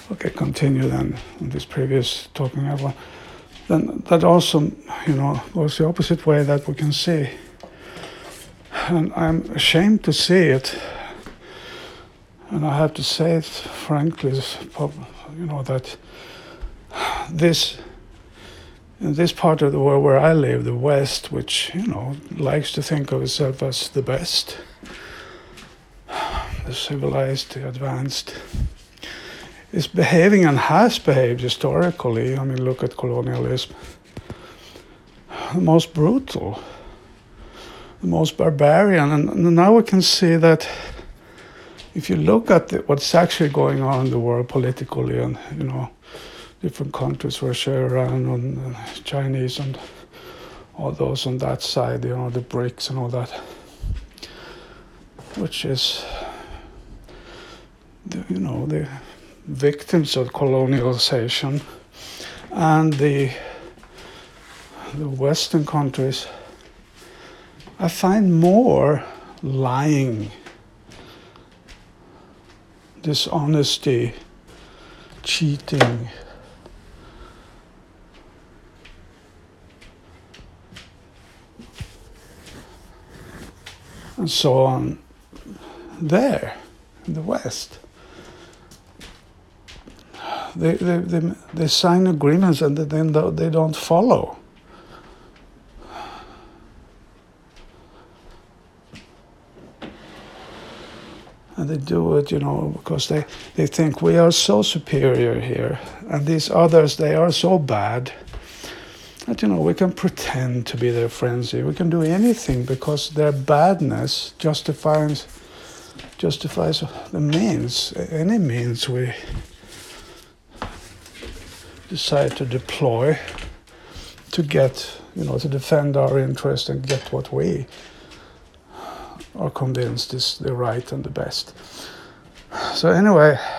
Okay, continue then on this previous talking about. Then that also, goes the opposite way that we can see. And I'm ashamed to see it. And I have to say it frankly, that in this part of the world where I live, the West, which, likes to think of itself as the best, the civilized, the advanced, is behaving and has behaved historically. I mean, look at colonialism. The most brutal, the most barbarian. And now we can see that if you look at what's actually going on in the world politically and, different countries, Russia, Iran, and Chinese, and all those on that side, the BRICS and all that, which is, the victims of colonialization, and the Western countries, I find more lying, dishonesty, cheating, and so on there in the West. They sign agreements and then they don't follow. And they do it, because they think we are so superior here, and these others, they are so bad that, we can pretend to be their friends here. We can do anything because their badness justifies the means, any means we decide to deploy to get, to defend our interest and get what we are convinced is the right and the best. So anyway,